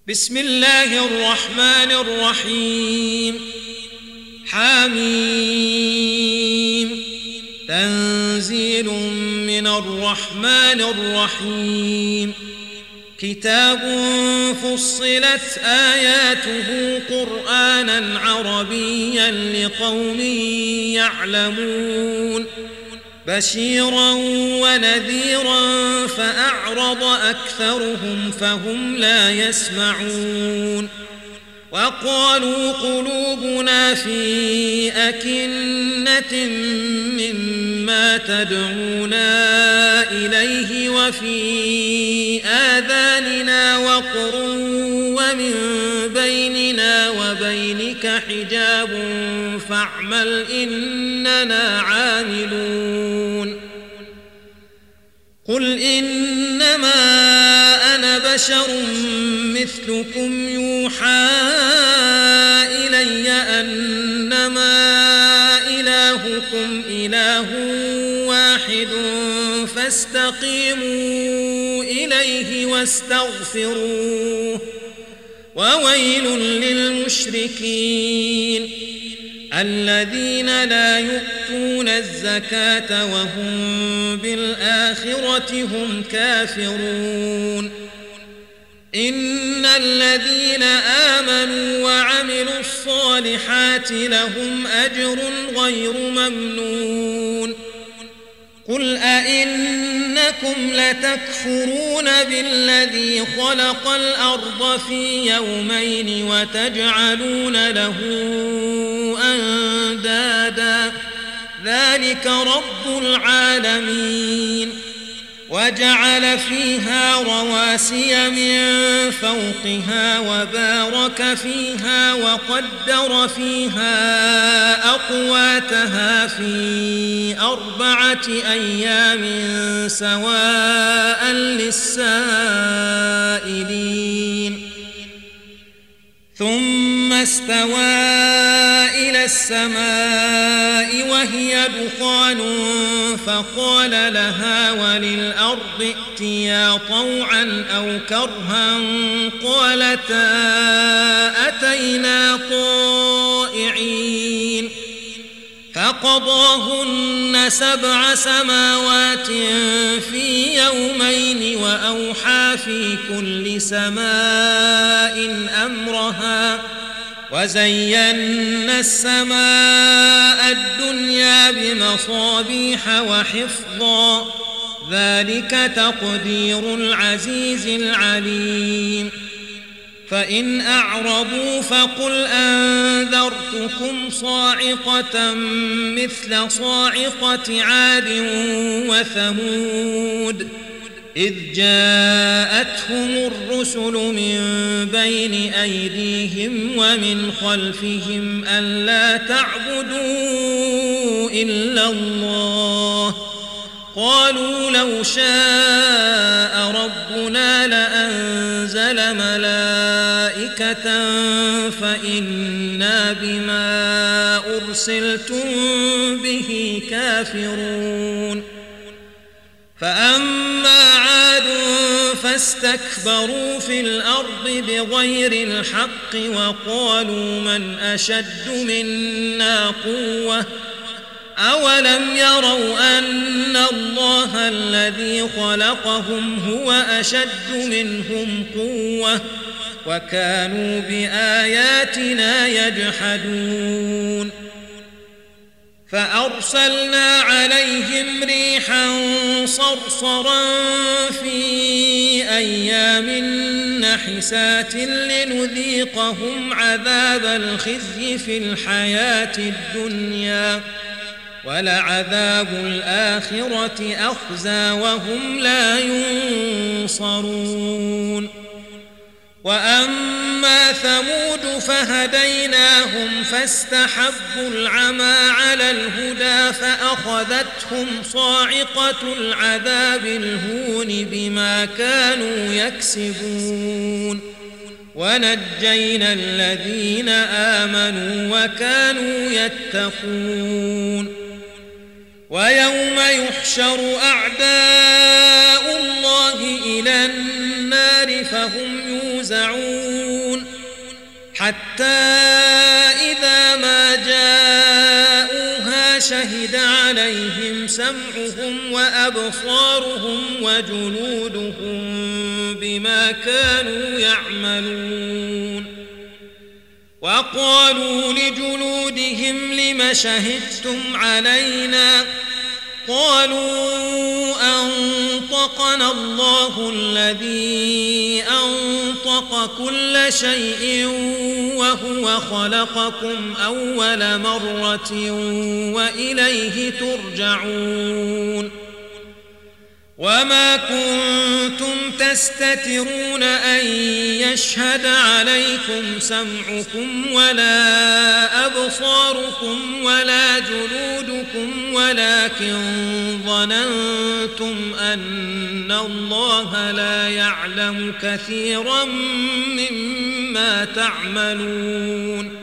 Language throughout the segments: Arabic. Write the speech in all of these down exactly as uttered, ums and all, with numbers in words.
بسم الله الرحمن الرحيم. حميم. تنزيل من الرحمن الرحيم. كتاب فصلت آياته قرآنا عربيا لقوم يعلمون بشيرا ونذيرا فأعرض أكثرهم فهم لا يسمعون. وقالوا قلوبنا في أكنة مما تدعونا إليه وفي آذاننا وقر ومن بيننا وبينك حجاب فاعمل إننا عاملون. قل إنما أنا بشر مثلكم يوحى إلي أنما إلهكم إله واحد فاستقيموا إليه واستغفروه وويل للمشركين الذين لا يؤتون الزكاة وهم بالآخرة هم كافرون. إن الذين آمنوا وعملوا الصالحات لهم أجر غير ممنون. قل أئنكم لتكفرون بالذي خلق الأرض في يومين وتجعلون له أندادا ذلك رب العالمين. وجعل فيها رواسي من فوقها وبارك فيها وقدر فيها أقواتها في أربعة أيام سواء للسائلين. ثم استوى إلى السماء وهي دخان فقال لها وللأرض ائتيا طوعا أو كرها قالتا أتينا طائعين. فقضاهن سبع سماوات في يومين وأوحى في كل سماء أمرها وزينا السماء الدنيا بمصابيح وحفظا ذلك تقدير العزيز العليم. فإن أعرضوا فقل أنذرتكم صاعقة مثل صاعقة عاد وثمود إذ جاءتهم الرسل من بين أيديهم ومن خلفهم ألا تعبدوا إلا الله قالوا لو شاء ربنا لأنزل ملائكة فإنا بما أرسلتم به كافرون. فأما عاد فاستكبروا في الأرض بغير الحق وقالوا من أشد منا قوة أولم يروا أن الله الذي خلقهم هو أشد منهم قوة وكانوا بآياتنا يجحدون. فأرسلنا عليهم ريحا صرصرا في أيام نحسات لنذيقهم عذاب الخزي في الحياة الدنيا ولعذاب الآخرة أخزى وهم لا ينصرون. وأما ثمود فهديناهم فاستحبوا العمى على الهدى فأخذتهم صاعقة العذاب الهون بما كانوا يكسبون. ونجينا الذين آمنوا وكانوا يتقون. ويوم يحشر أعداء الله إلى النار فهم يوزعون حتى إذا ما جاءوها شهد عليهم سمعهم وأبصارهم وجلودهم بما كانوا يعملون وقالوا لجلودهم لم شهدتم علينا قالوا أنطقنا الله الذي أنطق كل شيء وهو خلقكم أول مرة وإليه ترجعون وما كنتم تستترون أن يشهد عليكم سمعكم ولا أبصاركم ولا جلودكم ولكن ظننتم أن الله لا يعلم كثيرا مما تعملون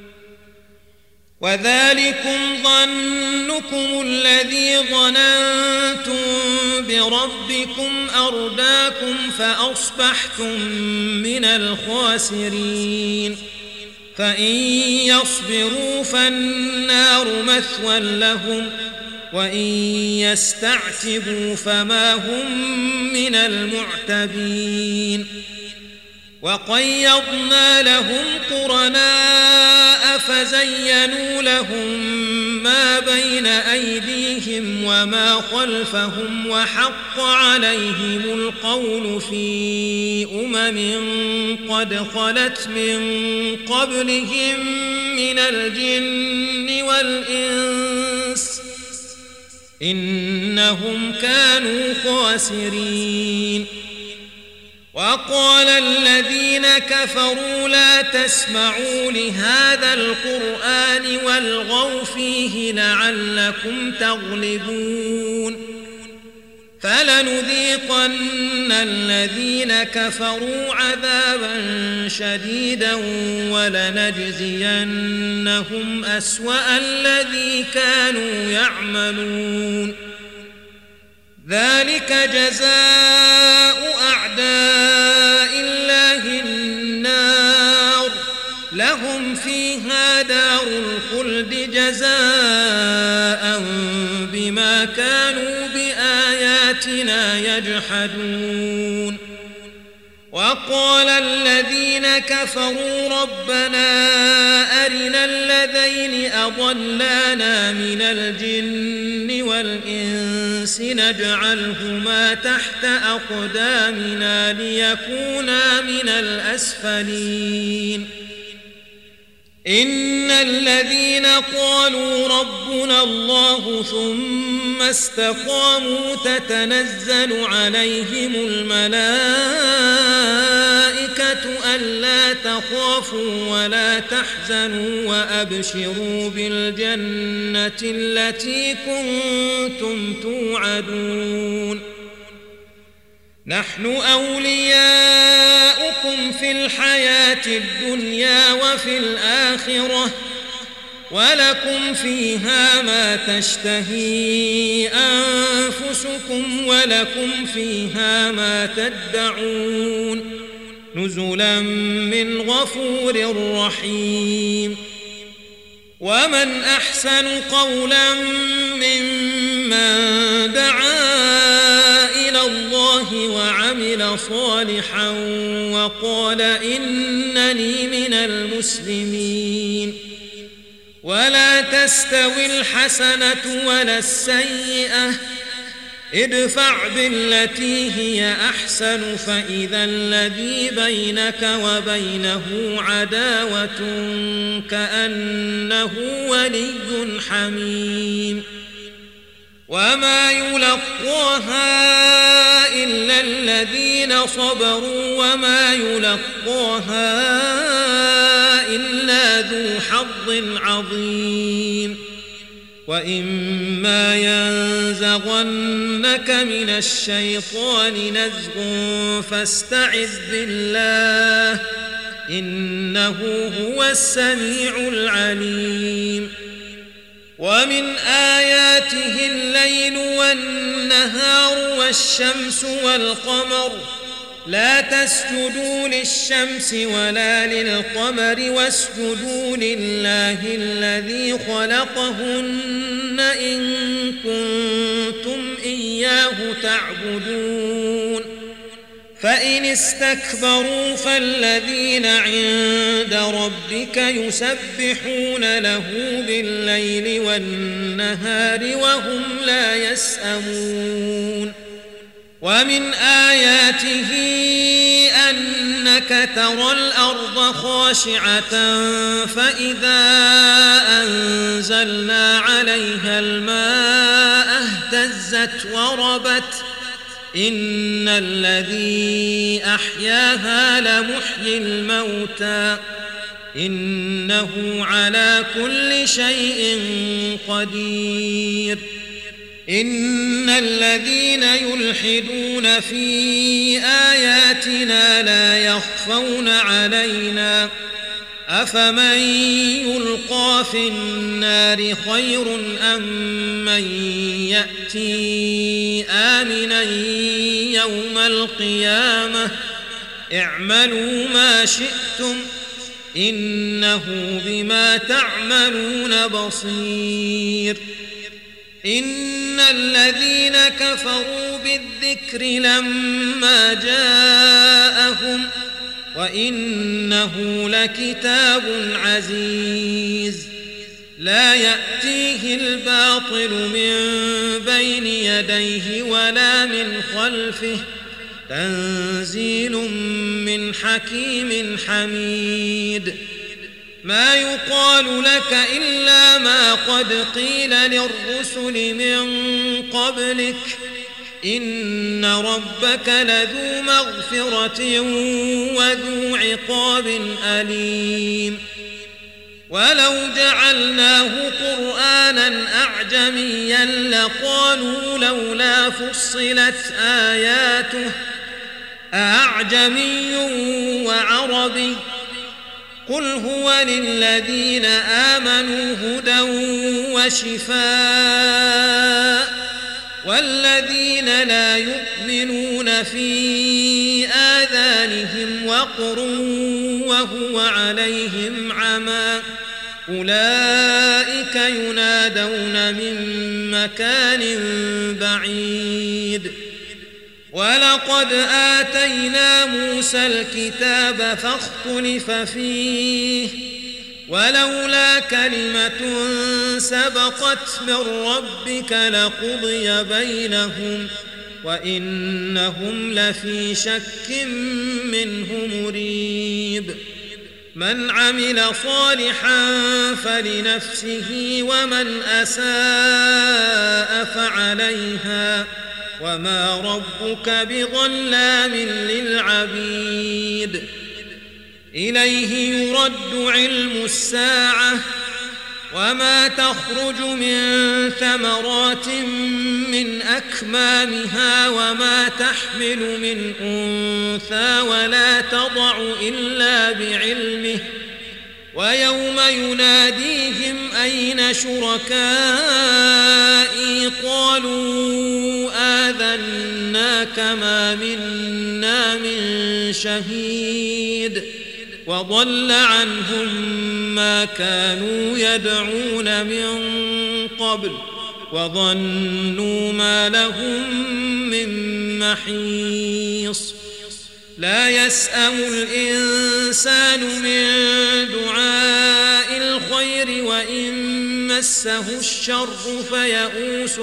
وذلكم ظنكم الذي ظننتم بربكم أرداكم فأصبحتم من الخاسرين فإن يصبروا فالنار مثوى لهم وإن يستعتبوا فما هم من المعتبين وقيضنا لهم قرناء فزينوا لهم ما بين أيديهم وما خلفهم وحق عليهم القول في أمم قد خلت من قبلهم من الجن والإنس إنهم كانوا خاسرين وقال الذين كفروا لا تسمعوا لهذا القرآن والغوا فيه لعلكم تغلبون فلنذيقن الذين كفروا عذابا شديدا ولنجزينهم أسوأ الذي كانوا يعملون ذلك جزاء أعداء الله النار لهم فيها دار الخلد جزاء بما كانوا بآياتنا يجحدون وقال الذين كفروا ربنا أرنا الذين أضلانا من الجن والإنس نجعلهما تحت أقدامنا ليكونا من الأسفلين إن الذين قالوا ربنا الله ثم استقاموا تتنزل عليهم الملائكة ألا تخافوا ولا تحزنوا وأبشروا بالجنة التي كنتم توعدون نحن أولياؤكم في الحياة الدنيا وفي الآخرة ولكم فيها ما تشتهي أنفسكم ولكم فيها ما تدعون نزلا من غفور رحيم ومن أحسن قولا ممن دعا إلى الله وعمل صالحا وقال إنني من المسلمين ولا تستوي الحسنة ولا السيئة ادفع بالتي هي أحسن فإذا الذي بينك وبينه عداوة كأنه ولي حميم وما يلقاها إلا الذين صبروا وما يلقاها إلا ذو حظ عظيم وإما ينزغنك من الشيطان نزغ فاستعذ بالله إنه هو السميع العليم ومن آياته الليل والنهار والشمس والقمر لا تسجدوا للشمس ولا للقمر واسجدوا لله الذي خلقهن إن كنتم إياه تعبدون فإن استكبروا فالذين عند ربك يسبحون له بالليل والنهار وهم لا يسأمون ومن آياته أنك ترى الأرض خاشعة فإذا أنزلنا عليها الماء اهتزت وربت إن الذي أحياها لمحيي الموتى إنه على كل شيء قدير إن الذين يلحدون في آياتنا لا يخفون علينا أفمن يلقى في النار خير أم من يأتي آمنا يوم القيامة اعملوا ما شئتم إنه بما تعملون بصير إن الذين كفروا بالذكر لما جاءهم وإنه لكتاب عزيز لا يأتيه الباطل من بين يديه ولا من خلفه تنزيل من حكيم حميد ما يقال لك إلا ما قد قيل للرسل من قبلك إن ربك لذو مغفرة وذو عقاب أليم ولو جعلناه قرآنا أعجميا لقالوا لولا فصلت آياته أعجمي وعربي قل هو للذين آمنوا هدى وشفاء والذين لا يؤمنون في آذانهم وقر وهو عليهم عمى أولئك ينادون من مكان بعيد ولقد آتينا موسى الكتاب فاختلف فيه ولولا كلمة سبقت من ربك لقضي بينهم وإنهم لفي شك منه مريب من عمل صالحا فلنفسه ومن أساء فعليها وما ربك بظلام للعبيد إليه يرد علم الساعة وما تخرج من ثمرات من أكمامها وما تحمل من أنثى ولا تضع إلا بعلمه ويوم يناديهم أين شركائي قالوا آذناك ما منا من شهيد وضل عنهم ما كانوا يدعون من قبل وظنوا ما لهم من محيص لا يسأم الإنسان من دعاء الخير وإن مسه الشر فيئوس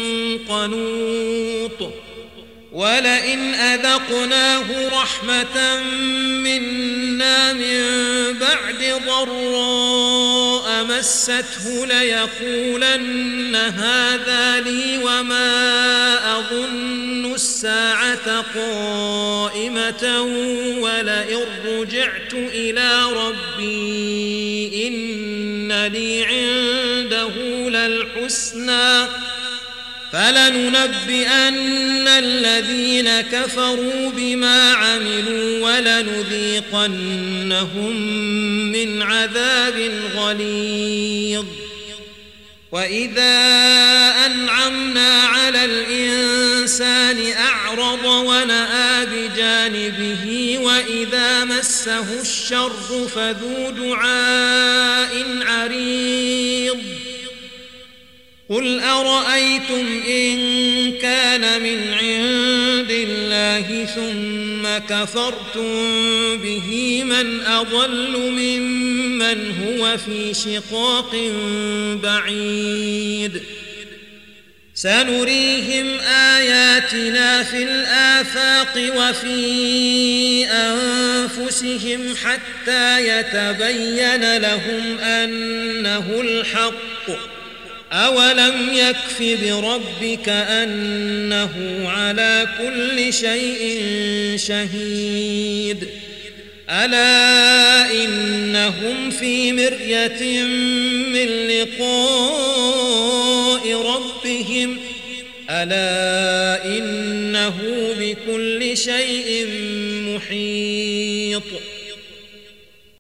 قنوط ولئن أذقناه رحمة منا من بعد ضراء مسته ليقولن هذا لي وما أظن الساعة قائمة ولئن رجعت إلى ربي إن لي عنده للحسنى فلننبئن الذين كفروا بما عملوا ولنذيقنهم من عذاب غليظ وإذا أنعمنا على الإنسان أعرض أعرض ونأى بجانبه وإذا مسه الشر فذو دعاء عريض قل أرأيتم إن كان من عند الله ثم كفرتم به من أضل ممن هو في شقاق بعيد سنريهم آياتنا في الآفاق وفي أنفسهم حتى يتبين لهم أنه الحق أولم يكف بربك أنه على كل شيء شهيد ألا إنهم في مرية من لقاء ربهم ألا إن